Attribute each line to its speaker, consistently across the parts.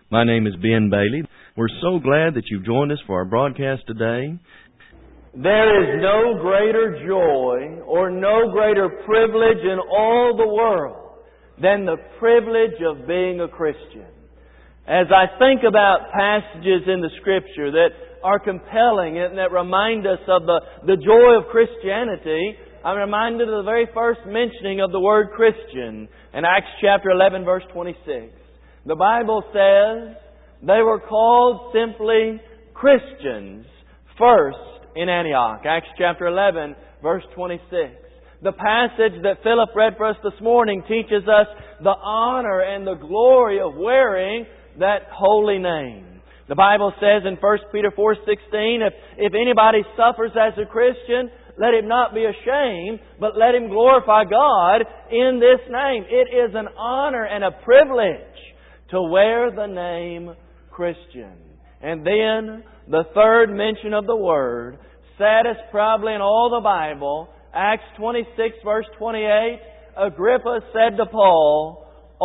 Speaker 1: My name is Ben Bailey. We're so glad that you've joined us for our broadcast today.
Speaker 2: There is no greater joy or no greater privilege in all the world than the privilege of being a Christian. As I think about passages in the Scripture that are compelling and that remind us of the joy of Christianity, I'm reminded of the very first mentioning of the word Christian in Acts chapter 11, verse 26. The Bible says they were called simply Christians first in Antioch. Acts chapter 11, verse 26. The passage that Philip read for us this morning teaches us the honor and the glory of wearing that holy name. The Bible says in 1 Peter 4:16, if anybody suffers as a Christian, let him not be ashamed, but let him glorify God in this name. It is an honor and a privilege to wear the name Christian. And then the third mention of the word, saddest probably in all the Bible, Acts 26 verse 28, Agrippa said to Paul,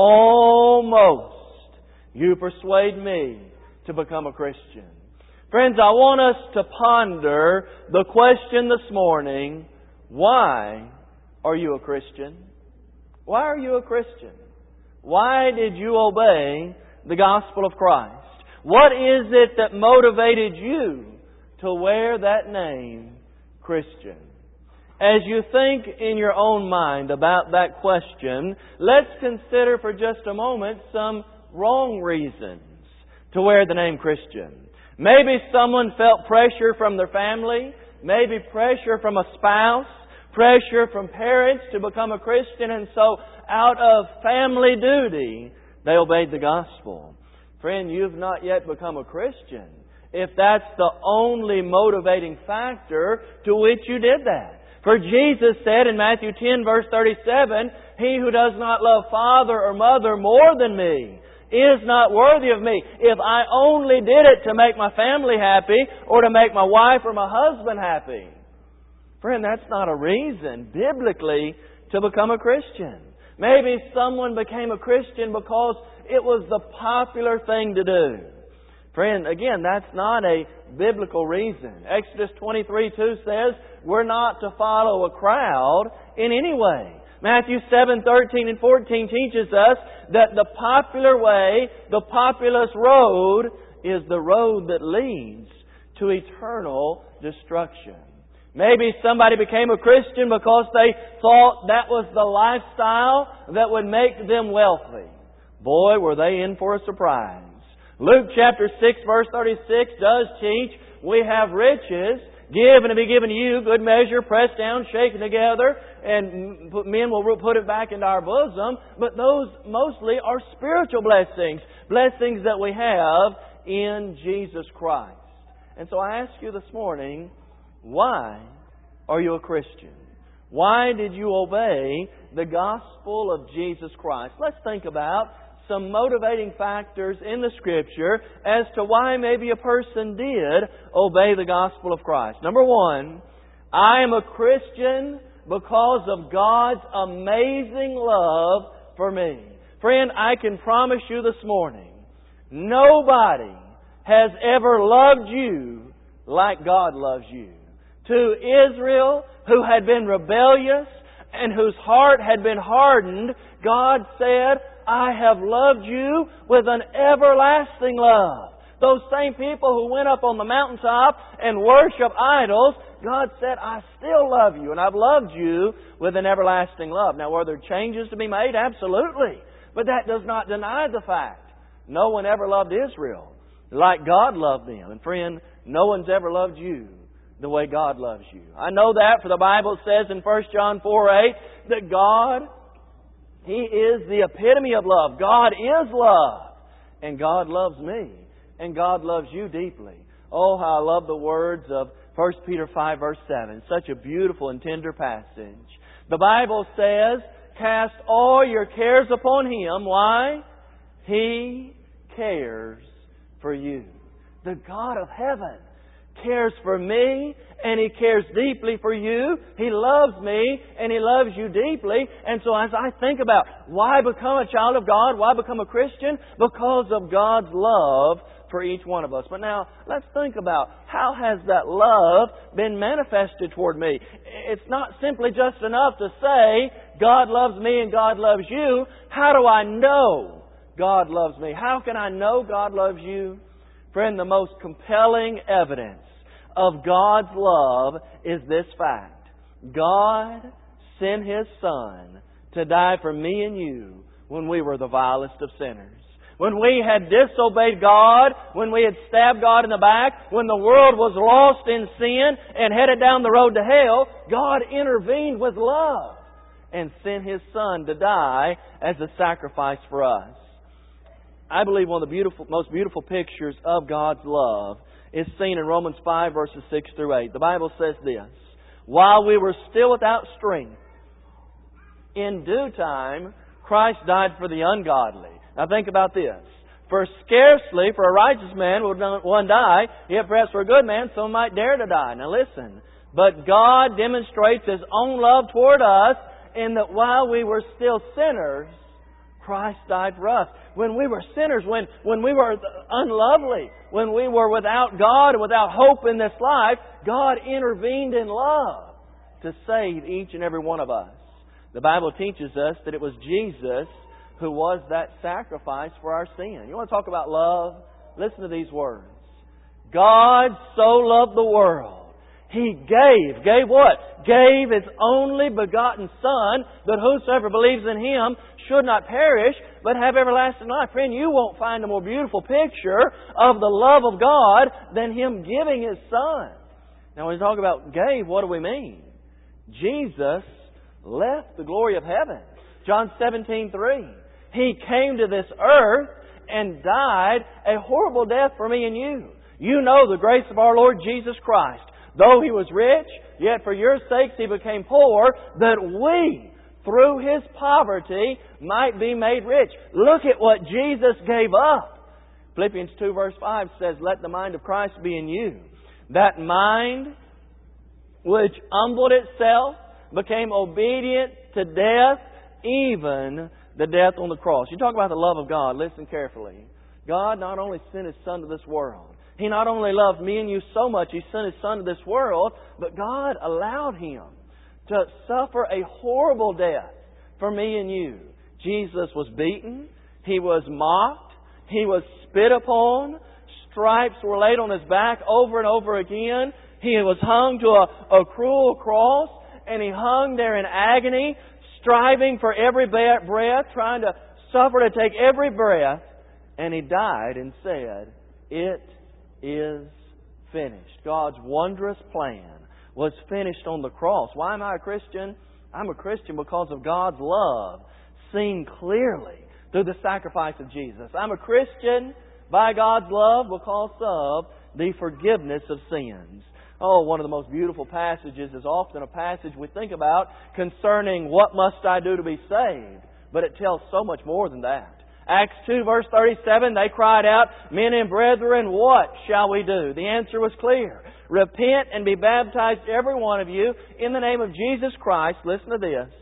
Speaker 2: almost you persuade me to become a Christian. Friends, I want us to ponder the question this morning, why are you a Christian? Why are you a Christian? Why did you obey the gospel of Christ? What is it that motivated you to wear that name, Christian? As you think in your own mind about that question, let's consider for just a moment some wrong reasons to wear the name Christian. Maybe someone felt pressure from their family, maybe pressure from a spouse, pressure from parents to become a Christian, and so out of family duty, they obeyed the gospel. Friend, you've not yet become a Christian if that's the only motivating factor to which you did that. For Jesus said in Matthew 10 verse 37, he who does not love father or mother more than me is not worthy of me. If I only did it to make my family happy or to make my wife or my husband happy. Friend, that's not a reason biblically to become a Christian. Maybe someone became a Christian because it was the popular thing to do. Friend, again, that's not a biblical reason. Exodus 23:2 says we're not to follow a crowd in any way. Matthew 7:13 and 14 teaches us that the popular way, the populous road, is the road that leads to eternal destruction. Maybe somebody became a Christian because they thought that was the lifestyle that would make them wealthy. Boy, were they in for a surprise. Luke chapter 6 verse 36 does teach we have riches, give and it'll be given to you, good measure, pressed down, shaken together, and men will put it back into our bosom. But those mostly are spiritual blessings, blessings that we have in Jesus Christ. And so I ask you this morning, why are you a Christian? Why did you obey the gospel of Jesus Christ? Let's think about some motivating factors in the Scripture as to why maybe a person did obey the gospel of Christ. Number one, I am a Christian because of God's amazing love for me. Friend, I can promise you this morning, nobody has ever loved you like God loves you. To Israel, who had been rebellious and whose heart had been hardened, God said, I have loved you with an everlasting love. Those same people who went up on the mountaintop and worship idols, God said, I still love you and I've loved you with an everlasting love. Now, were there changes to be made? Absolutely. But that does not deny the fact no one ever loved Israel like God loved them. And friend, no one's ever loved you the way God loves you. I know that, for the Bible says in 1 John 4:8 that God, He is the epitome of love. God is love. And God loves me. And God loves you deeply. Oh, how I love the words of 1 Peter 5 verse 7. Such a beautiful and tender passage. The Bible says, cast all your cares upon Him. Why? He cares for you. The God of heaven cares for me, and He cares deeply for you. He loves me, and He loves you deeply. And so as I think about why become a child of God, why become a Christian? Because of God's love for each one of us. But now, let's think about how has that love been manifested toward me? It's not simply just enough to say, God loves me and God loves you. How do I know God loves me? How can I know God loves you? Friend, the most compelling evidence of God's love is this fact. God sent His Son to die for me and you when we were the vilest of sinners. When we had disobeyed God, when we had stabbed God in the back, when the world was lost in sin and headed down the road to hell, God intervened with love and sent His Son to die as a sacrifice for us. I believe one of the most beautiful pictures of God's love is seen in Romans 5, verses 6 through 8. The Bible says this, while we were still without strength, in due time, Christ died for the ungodly. Now think about this. For scarcely for a righteous man would one die, yet perhaps for a good man some might dare to die. Now listen. But God demonstrates His own love toward us in that while we were still sinners, Christ died for us. When we were sinners, when we were unlovely, when we were without God and without hope in this life, God intervened in love to save each and every one of us. The Bible teaches us that it was Jesus who was that sacrifice for our sin. You want to talk about love? Listen to these words. God so loved the world. He gave. Gave what? Gave His only begotten Son, that whosoever believes in Him should not perish, but have everlasting life. Friend, you won't find a more beautiful picture of the love of God than Him giving His Son. Now, when we talk about gave, what do we mean? Jesus left the glory of heaven. John 17:3. He came to this earth and died a horrible death for me and you. You know the grace of our Lord Jesus Christ. Though He was rich, yet for your sakes He became poor, that we, through His poverty, might be made rich. Look at what Jesus gave up. Philippians 2 verse 5 says, let the mind of Christ be in you. That mind which humbled itself, became obedient to death, even the death on the cross. You talk about the love of God. Listen carefully. God not only sent His Son to this world. He not only loved me and you so much, He sent His Son to this world, but God allowed Him to suffer a horrible death for me and you. Jesus was beaten. He was mocked. He was spit upon. Stripes were laid on His back over and over again. He was hung to a cruel cross, and He hung there in agony, striving for every breath, trying to suffer to take every breath. And He died and said, it is finished. God's wondrous plan was finished on the cross. Why am I a Christian? I'm a Christian because of God's love seen clearly through the sacrifice of Jesus. I'm a Christian by God's love because of the forgiveness of sins. Oh, one of the most beautiful passages is often a passage we think about concerning what must I do to be saved. But it tells so much more than that. Acts 2 verse 37, they cried out, men and brethren, what shall we do? The answer was clear. Repent and be baptized, every one of you, in the name of Jesus Christ, listen to this,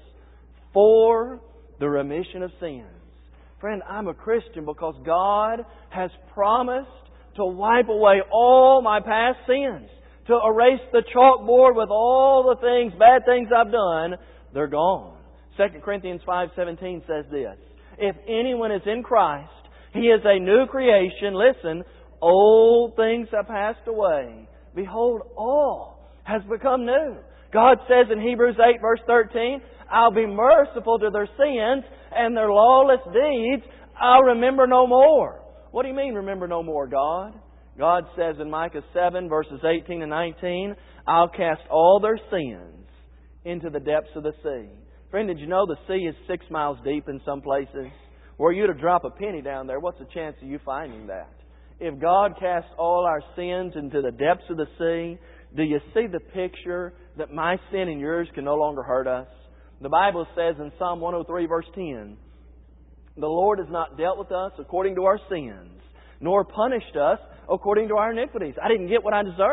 Speaker 2: for the remission of sins. Friend, I'm a Christian because God has promised to wipe away all my past sins, to erase the chalkboard with all the things, bad things I've done. They're gone. 2 Corinthians 5:17 says this, if anyone is in Christ, he is a new creation. Listen, old things have passed away. Behold, all has become new. God says in Hebrews 8 verse 13, I'll be merciful to their sins and their lawless deeds I'll remember no more. What do you mean, remember no more, God? God says in Micah 7 verses 18 and 19, I'll cast all their sins into the depths of the sea. Friend, did you know the sea is 6 miles deep in some places? Were you to drop a penny down there, what's the chance of you finding that? If God casts all our sins into the depths of the sea, do you see the picture that my sin and yours can no longer hurt us? The Bible says in Psalm 103 verse 10, the Lord has not dealt with us according to our sins, nor punished us according to our iniquities. I didn't get what I deserved.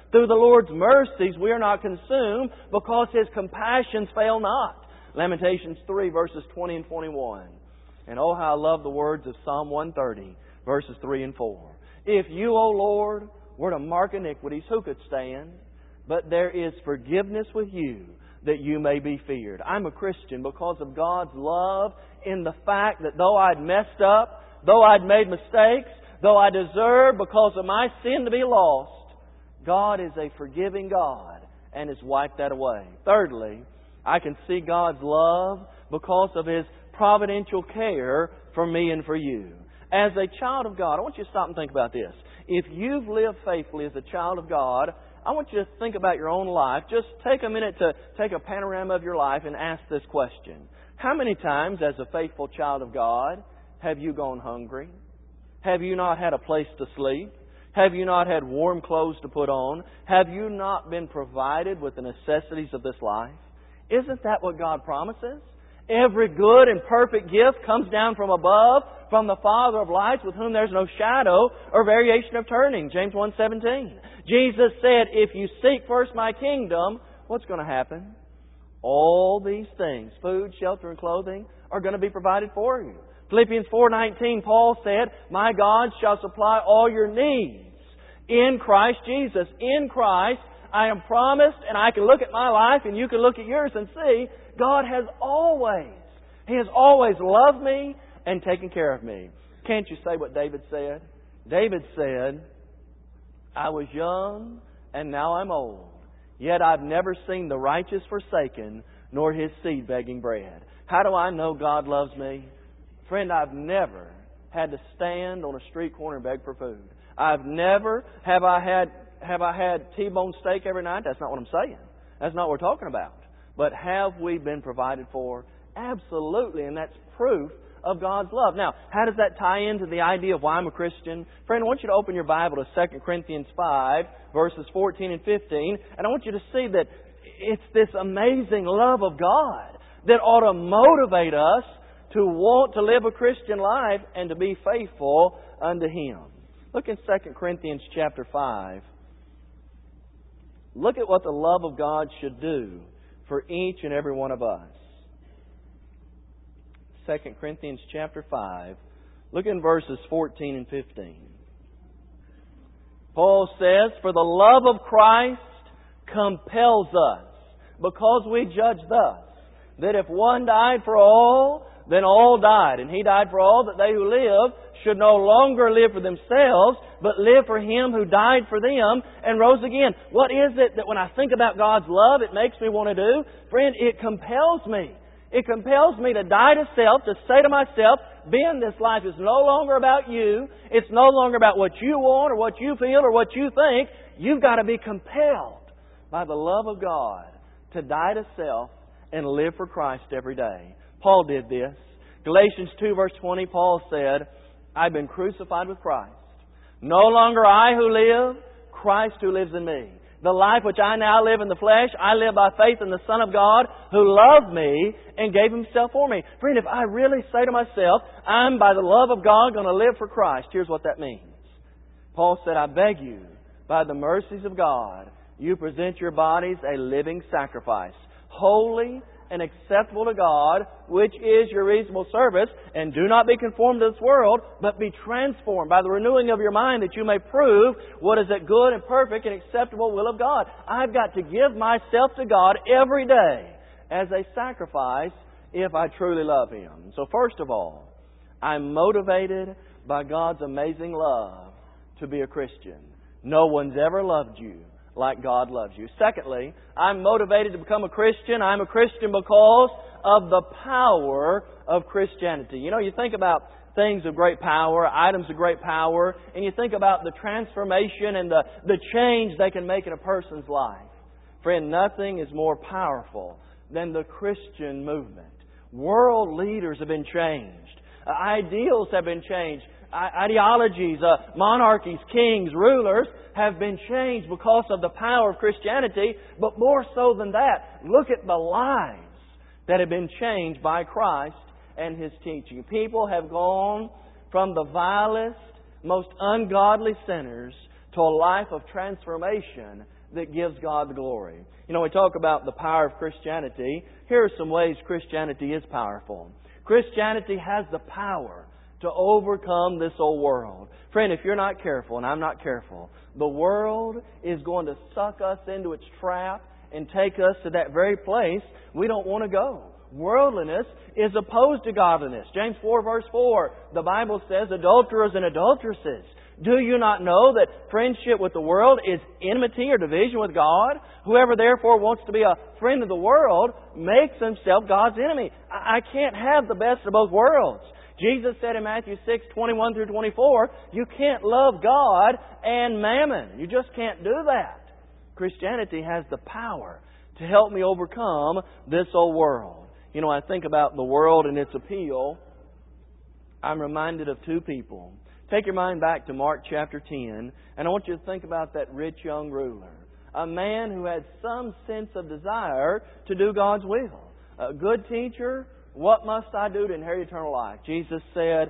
Speaker 2: Through the Lord's mercies we are not consumed, because His compassions fail not. Lamentations 3, verses 20 and 21. And oh, how I love the words of Psalm 130, verses 3 and 4. If You, O Lord, were to mark iniquities, who could stand? But there is forgiveness with You, that You may be feared. I'm a Christian because of God's love in the fact that though I'd messed up, though I'd made mistakes, though I deserved because of my sin to be lost, God is a forgiving God and has wiped that away. Thirdly, I can see God's love because of His providential care for me and for you. As a child of God, I want you to stop and think about this. If you've lived faithfully as a child of God, I want you to think about your own life. Just take a minute to take a panorama of your life and ask this question. How many times as a faithful child of God have you gone hungry? Have you not had a place to sleep? Have you not had warm clothes to put on? Have you not been provided with the necessities of this life? Isn't that what God promises? Every good and perfect gift comes down from above, from the Father of lights, with whom there's no shadow or variation of turning. James 1:17. Jesus said, if you seek first My kingdom, what's going to happen? All these things, food, shelter, and clothing, are going to be provided for you. Philippians 4:19, Paul said, My God shall supply all your needs in Christ Jesus. In Christ, I am promised, and I can look at my life, and you can look at yours and see, God has always, He has always loved me and taken care of me. Can't you say what David said? David said, I was young, and now I'm old. Yet I've never seen the righteous forsaken, nor his seed begging bread. How do I know God loves me? Friend, I've never had to stand on a street corner and beg for food. Have I had T-bone steak every night? That's not what I'm saying. That's not what we're talking about. But have we been provided for? Absolutely, and that's proof of God's love. Now, how does that tie into the idea of why I'm a Christian? Friend, I want you to open your Bible to 2 Corinthians 5, verses 14 and 15, and I want you to see that it's this amazing love of God that ought to motivate us to want to live a Christian life and to be faithful unto Him. Look in 2 Corinthians chapter 5. Look at what the love of God should do for each and every one of us. 2 Corinthians chapter 5. Look in verses 14 and 15. Paul says, For the love of Christ compels us, because we judge thus, that if one died for all, then all died. And He died for all, that they who live should no longer live for themselves, but live for Him who died for them and rose again. What is it that when I think about God's love, it makes me want to do? Friend, it compels me. It compels me to die to self, to say to myself, Ben, this life is no longer about you. It's no longer about what you want or what you feel or what you think. You've got to be compelled by the love of God to die to self and live for Christ every day. Paul did this. Galatians 2 verse 20, Paul said, I've been crucified with Christ. No longer I who live, Christ who lives in me. The life which I now live in the flesh, I live by faith in the Son of God who loved me and gave Himself for me. Friend, if I really say to myself, I'm by the love of God going to live for Christ, here's what that means. Paul said, I beg you, by the mercies of God, you present your bodies a living sacrifice, holy and acceptable to God, which is your reasonable service. And do not be conformed to this world, but be transformed by the renewing of your mind, that you may prove what is that good and perfect and acceptable will of God. I've got to give myself to God every day as a sacrifice if I truly love Him. So first of all, I'm motivated by God's amazing love to be a Christian. No one's ever loved you like God loves you. Secondly, I'm motivated to become a Christian. I'm a Christian because of the power of Christianity. You know, you think about things of great power, items of great power, and you think about the transformation and the change they can make in a person's life. Friend, nothing is more powerful than the Christian movement. World leaders have been changed. Ideals have been changed. Ideologies, monarchies, kings, rulers have been changed because of the power of Christianity. But more so than that, look at the lives that have been changed by Christ and His teaching. People have gone from the vilest, most ungodly sinners to a life of transformation that gives God the glory. You know, we talk about the power of Christianity. Here are some ways Christianity is powerful. Christianity has the power to overcome this old world. Friend, if you're not careful, and I'm not careful, the world is going to suck us into its trap and take us to that very place we don't want to go. Worldliness is opposed to godliness. James 4 verse 4, the Bible says, adulterers and adulteresses, do you not know that friendship with the world is enmity or division with God? Whoever therefore wants to be a friend of the world makes himself God's enemy. I can't have the best of both worlds. Jesus said in Matthew 6, 21 through 24, you can't love God and mammon. You just can't do that. Christianity has the power to help me overcome this old world. You know, I think about the world and its appeal. I'm reminded of two people. Take your mind back to Mark chapter 10, and I want you to think about that rich young ruler. A man who had some sense of desire to do God's will. A good teacher, what must I do to inherit eternal life? Jesus said,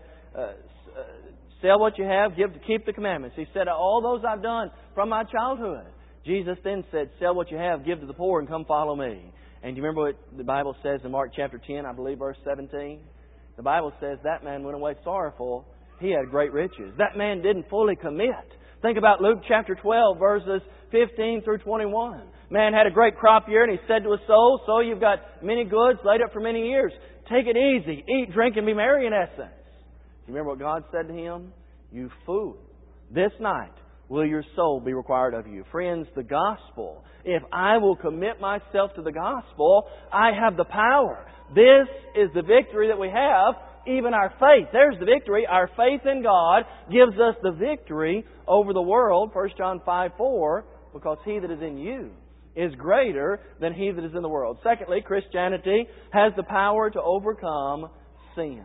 Speaker 2: sell what you have, keep the commandments. He said, all those I've done from my childhood. Jesus then said, sell what you have, give to the poor, and come follow me. And do you remember what the Bible says in Mark chapter 10, I believe verse 17? The Bible says that man went away sorrowful. He had great riches. That man didn't fully commit. Think about Luke chapter 12, verses 15 through 21. Man had a great crop year, and he said to his soul, so you've got many goods laid up for many years. Take it easy. Eat, drink, and be merry in essence. Do you remember what God said to him? You fool. This night will your soul be required of you. Friends, the gospel. If I will commit myself to the gospel, I have the power. This is the victory that we have. Even our faith. There's the victory. Our faith in God gives us the victory over the world. 1 John 5:4, because he that is in you is greater than he that is in the world. Secondly, Christianity has the power to overcome sin.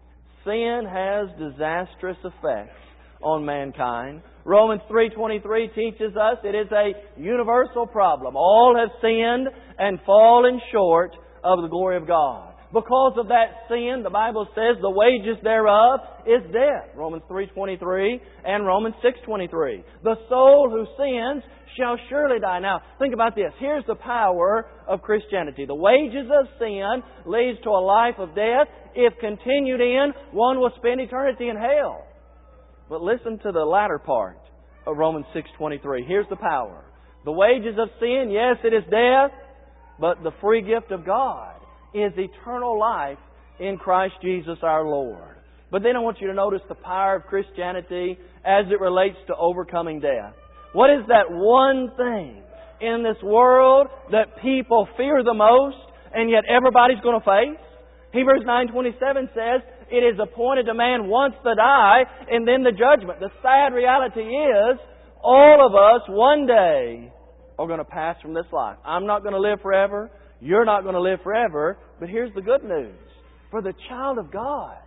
Speaker 2: Sin has disastrous effects on mankind. Romans 3:23 teaches us it is a universal problem. All have sinned and fallen short of the glory of God. Because of that sin, the Bible says the wages thereof is death. Romans 3:23 and Romans 6:23. The soul who sins shall surely die. Now, think about this. Here's the power of Christianity. The wages of sin leads to a life of death. If continued in, one will spend eternity in hell. But listen to the latter part of Romans 6:23. Here's the power. The wages of sin, yes, it is death, but the free gift of God is eternal life in Christ Jesus our Lord. But then I want you to notice the power of Christianity as it relates to overcoming death. What is that one thing in this world that people fear the most and yet everybody's going to face? Hebrews 9:27 says, it is appointed to man once to die and then the judgment. The sad reality is all of us one day are going to pass from this life. I'm not going to live forever. You're not going to live forever. But here's the good news. For the child of God,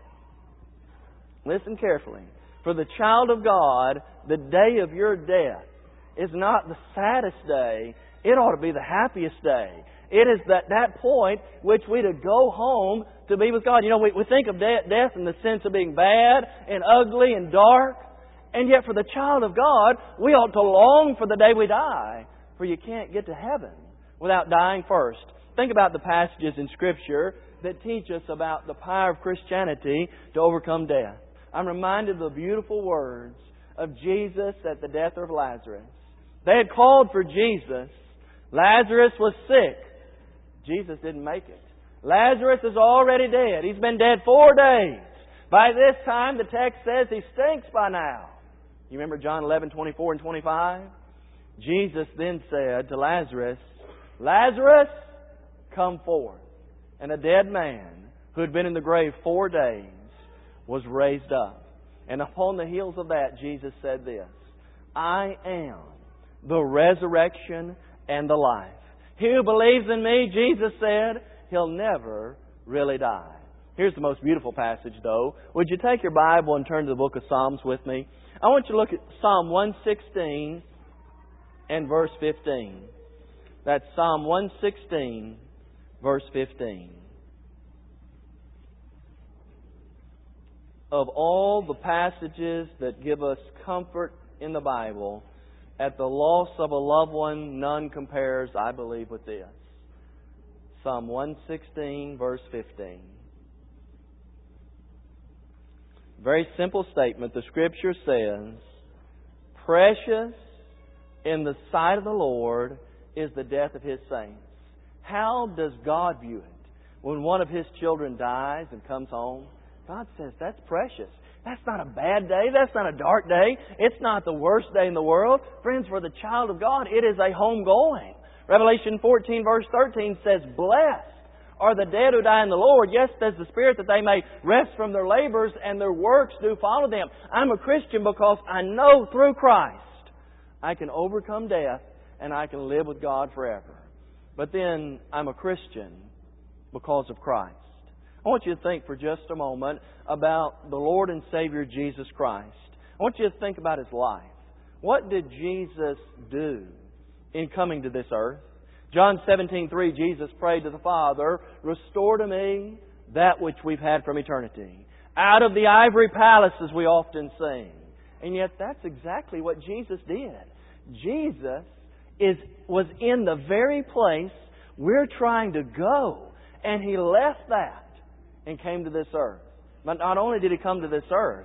Speaker 2: listen carefully. For the child of God, the day of your death is not the saddest day. It ought to be the happiest day. It is that point which we to go home to be with God. You know, we think of death in the sense of being bad and ugly and dark. And yet for the child of God, we ought to long for the day we die. For you can't get to heaven without dying first. Think about the passages in Scripture that teach us about the power of Christianity to overcome death. I'm reminded of the beautiful words of Jesus at the death of Lazarus. They had called for Jesus. Lazarus was sick. Jesus didn't make it. Lazarus is already dead. He's been dead 4 days. By this time, the text says he stinks by now. You remember John 11:24 and 25? Jesus then said to Lazarus, Lazarus, come forth. And a dead man who had been in the grave 4 days was raised up. And upon the heels of that, Jesus said this, I am the resurrection and the life. He who believes in me, Jesus said, he'll never really die. Here's the most beautiful passage, though. Would you take your Bible and turn to the book of Psalms with me? I want you to look at Psalm 116 and verse 15. That's Psalm 116, verse 15. Of all the passages that give us comfort in the Bible, At the loss of a loved one, none compares, I believe, with this. Psalm 116, verse 15. Very simple statement. The Scripture says, "Precious in the sight of the Lord is the death of His saints." How does God view it? When one of His children dies and comes home, God says, that's precious. That's not a bad day. That's not a dark day. It's not the worst day in the world. Friends, for the child of God, it is a homegoing. Revelation 14, verse 13 says, "Blessed are the dead who die in the Lord. Yes, says the Spirit, that they may rest from their labors and their works do follow them." I'm a Christian because I know through Christ I can overcome death and I can live with God forever. But then I'm a Christian because of Christ. I want you to think for just a moment about the Lord and Savior Jesus Christ. I want you to think about His life. What did Jesus do in coming to this earth? John 17:3, Jesus prayed to the Father, "Restore to me that which we've had from eternity." Out of the ivory palace, as we often sing. And yet that's exactly what Jesus did. Jesus was in the very place we're trying to go. And He left that and came to this earth. But not only did He come to this earth,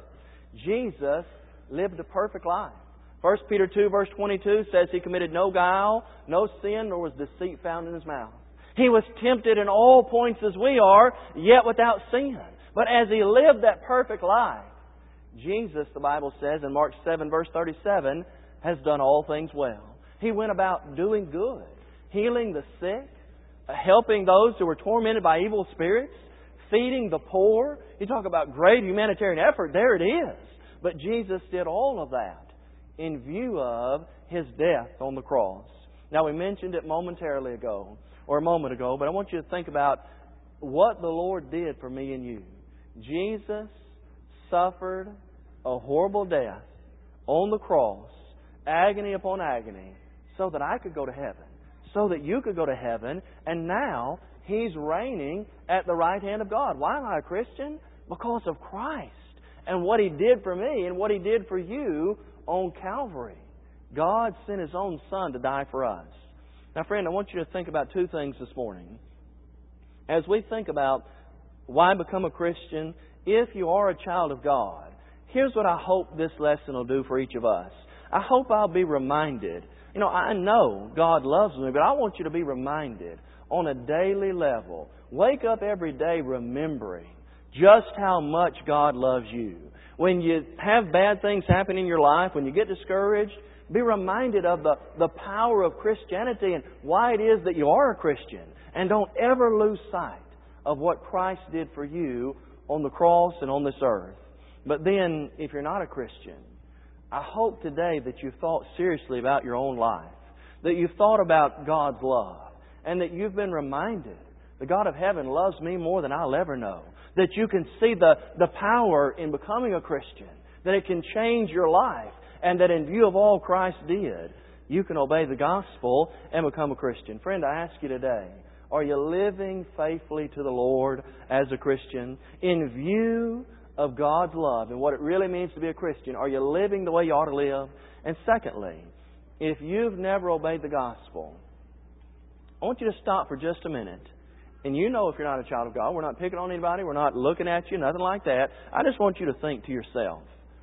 Speaker 2: Jesus lived a perfect life. 1 Peter 2 verse 22 says He committed no guile, no sin, nor was deceit found in His mouth. He was tempted in all points as we are, yet without sin. But as He lived that perfect life, Jesus, the Bible says in Mark 7 verse 37, has done all things well. He went about doing good, healing the sick, helping those who were tormented by evil spirits, feeding the poor. You talk about great humanitarian effort, there it is. But Jesus did all of that in view of His death on the cross. Now, we mentioned it a moment ago, but I want you to think about what the Lord did for me and you. Jesus suffered a horrible death on the cross, agony upon agony, so that I could go to heaven, so that you could go to heaven, and now He's reigning at the right hand of God. Why am I a Christian? Because of Christ and what He did for me and what He did for you on Calvary. God sent His own Son to die for us. Now, friend, I want you to think about two things this morning. As we think about why become a Christian, if you are a child of God, here's what I hope this lesson will do for each of us. I hope I'll be reminded. I know God loves me, but I want you to be reminded on a daily level. Wake up every day remembering just how much God loves you. When you have bad things happen in your life, when you get discouraged, be reminded of the power of Christianity and why it is that you are a Christian. And don't ever lose sight of what Christ did for you on the cross and on this earth. But then, if you're not a Christian, I hope today that you've thought seriously about your own life, that you've thought about God's love, and that you've been reminded the God of heaven loves me more than I'll ever know. That you can see the power in becoming a Christian, that it can change your life, and that in view of all Christ did, you can obey the gospel and become a Christian. Friend, I ask you today, are you living faithfully to the Lord as a Christian? In view of God's love and what it really means to be a Christian, are you living the way you ought to live? And secondly, if you've never obeyed the gospel, I want you to stop for just a minute. And if you're not a child of God, we're not picking on anybody, we're not looking at you, nothing like that. I just want you to think to yourself,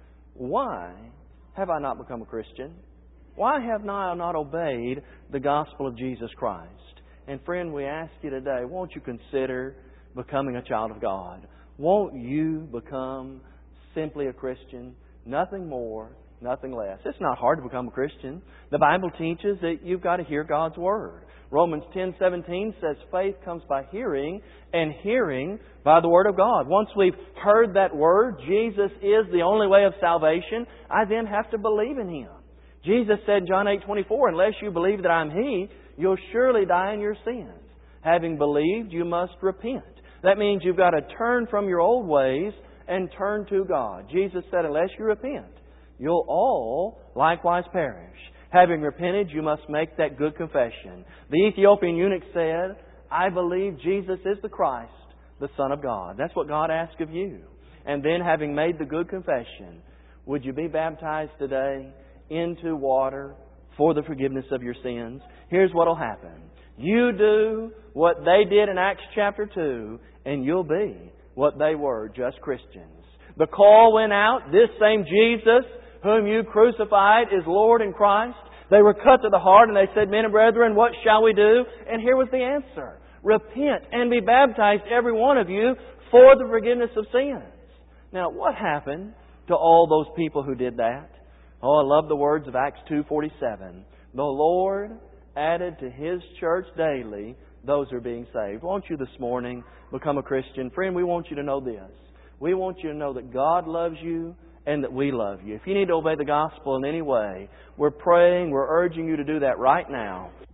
Speaker 2: why have I not become a Christian? Why have I not obeyed the gospel of Jesus Christ? And friend, we ask you today, won't you consider becoming a child of God? Won't you become simply a Christian? Nothing more, nothing less. It's not hard to become a Christian. The Bible teaches that you've got to hear God's Word. Romans 10:17 says faith comes by hearing, and hearing by the Word of God. Once we've heard that Word, Jesus is the only way of salvation, I then have to believe in Him. Jesus said in John 8:24, unless you believe that I'm He, you'll surely die in your sins. Having believed, you must repent. That means you've got to turn from your old ways and turn to God. Jesus said, unless you repent, you'll all likewise perish. Having repented, you must make that good confession. The Ethiopian eunuch said, I believe Jesus is the Christ, the Son of God. That's what God asks of you. And then, having made the good confession, would you be baptized today into water for the forgiveness of your sins. Here's what will happen. You do what they did in Acts chapter 2, and you'll be what they were, just Christians. The call went out. This same Jesus whom you crucified is Lord and Christ. They were cut to the heart and they said, Men and brethren, what shall we do? And here was the answer. Repent and be baptized, every one of you, for the forgiveness of sins. Now, what happened to all those people who did that? Oh, I love the words of Acts 2:47. The Lord added to His church daily those who are being saved. Won't you this morning become a Christian? Friend, we want you to know this. We want you to know that God loves you and that we love you. If you need to obey the gospel in any way, we're praying, we're urging you to do that right now.